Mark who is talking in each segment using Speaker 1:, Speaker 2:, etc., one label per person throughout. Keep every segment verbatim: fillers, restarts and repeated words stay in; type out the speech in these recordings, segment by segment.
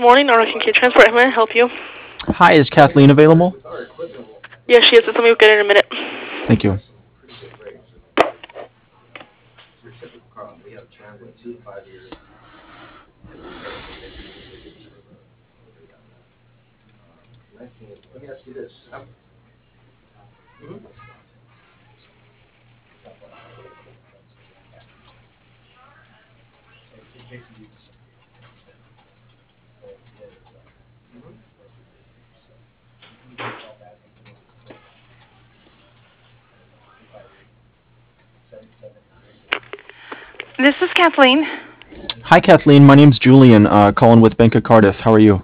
Speaker 1: morning, American K Transport. How may I help you?
Speaker 2: Hi, is Kathleen available?
Speaker 1: Yes, she is. Let me get in a minute.
Speaker 2: Thank you.
Speaker 3: This is Kathleen.
Speaker 2: Hi, Kathleen. My name's Julian, uh, calling with Bank of Cardiff. How are you?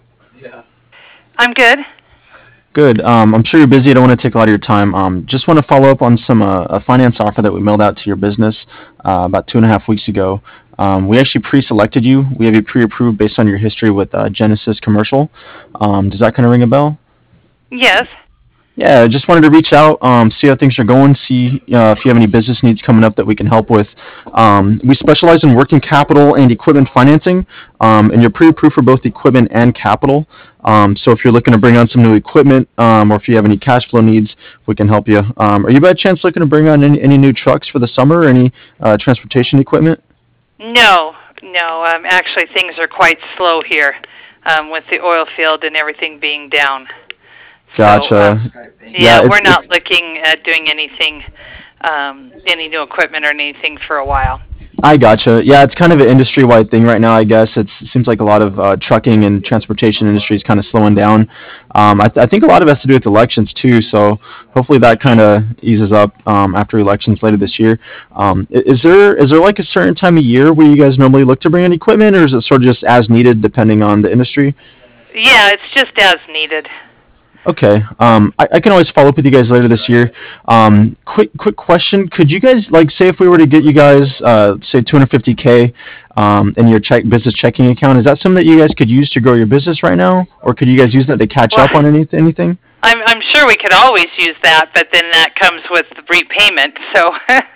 Speaker 3: I'm good.
Speaker 2: Good. Um, I'm sure you're busy. I don't want to take a lot of your time. Um, just want to follow up on some uh, a finance offer that we mailed out to your business uh, about two and a half weeks ago. Um, we actually pre-selected you. We have you pre-approved based on your history with uh, Genesis Commercial. Um, does that kind of ring a bell?
Speaker 3: Yes.
Speaker 2: Yeah, I just wanted to reach out, um, see how things are going, see uh, if you have any business needs coming up that we can help with. Um, we specialize in working capital and equipment financing, um, and you're pre-approved for both equipment and capital. Um, so if you're looking to bring on some new equipment, um, or if you have any cash flow needs, we can help you. Um, are you by chance looking to bring on any, any new trucks for the summer or any uh, transportation equipment?
Speaker 3: No, no. Um, actually, things are quite slow here um, with the oil field and everything being down.
Speaker 2: Gotcha.
Speaker 3: So, um,
Speaker 2: yeah,
Speaker 3: yeah,
Speaker 2: it's,
Speaker 3: we're not
Speaker 2: it's
Speaker 3: looking at doing anything, um, any new equipment or anything for a while.
Speaker 2: I gotcha. Yeah, it's kind of an industry-wide thing right now, I guess. It's, it seems like a lot of uh, trucking and transportation industry is kind of slowing down. Um, I, th- I think a lot of it has to do with elections too, so hopefully that kind of eases up um, after elections later this year. Um, i- is there is there like a certain time of year where you guys normally look to bring in equipment, or is it sort of just as needed depending on the industry?
Speaker 3: Yeah, it's just as needed.
Speaker 2: Okay. Um, I, I can always follow up with you guys later this year. Um, quick, quick question. Could you guys, like, say if we were to get you guys, uh, say two hundred fifty K, um, in your check business checking account, is that something that you guys could use to grow your business right now? Or could you guys use that to catch
Speaker 3: Well,
Speaker 2: up on any, anything?
Speaker 3: I'm I'm sure we could always use that, but then that comes with the repayment. So.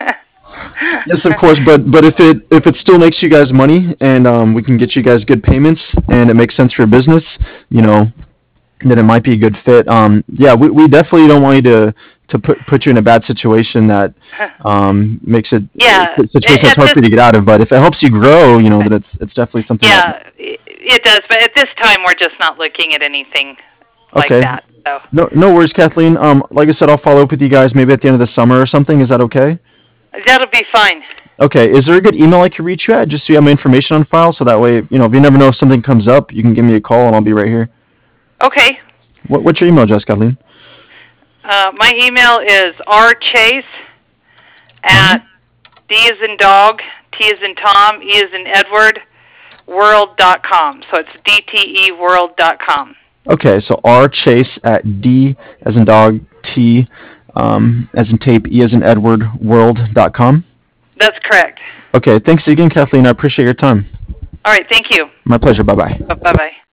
Speaker 2: Yes, of course, but but if it if it still makes you guys money and um, we can get you guys good payments and it makes sense for your business, you know, then it might be a good fit. Um, yeah, we, we definitely don't want you to to put put you in a bad situation that um, makes it
Speaker 3: Yeah,
Speaker 2: a situation
Speaker 3: a-
Speaker 2: that's
Speaker 3: at
Speaker 2: hard
Speaker 3: this
Speaker 2: for you to get out of. But if it helps you grow, you know, then it's it's definitely something that.
Speaker 3: yeah, i- it does. But at this time, we're just not looking at anything like
Speaker 2: Okay,
Speaker 3: that. So
Speaker 2: no no worries, Kathleen. Um, like I said, I'll follow up with you guys maybe at the end of the summer or something. Is that okay?
Speaker 3: that'll be fine.
Speaker 2: Okay, is there a good email I can reach you at just so you have my information on file so that way, you know, if you never know if something comes up, you can give me a call and I'll be right here.
Speaker 3: Okay.
Speaker 2: What, what's your email address, Kathleen?
Speaker 3: Uh, my email is rchase
Speaker 2: Mm-hmm.
Speaker 3: at D as in dog, T as in Tom, E as in Edward, world dot com. So it's D T E world dot com.
Speaker 2: Okay, so R Chase at D as in dog, T um, as in tape, E as in Edward, world dot com.
Speaker 3: That's correct.
Speaker 2: Okay, thanks again, Kathleen. I appreciate your time.
Speaker 3: All right. Thank you.
Speaker 2: My pleasure. Bye bye.
Speaker 3: Bye bye.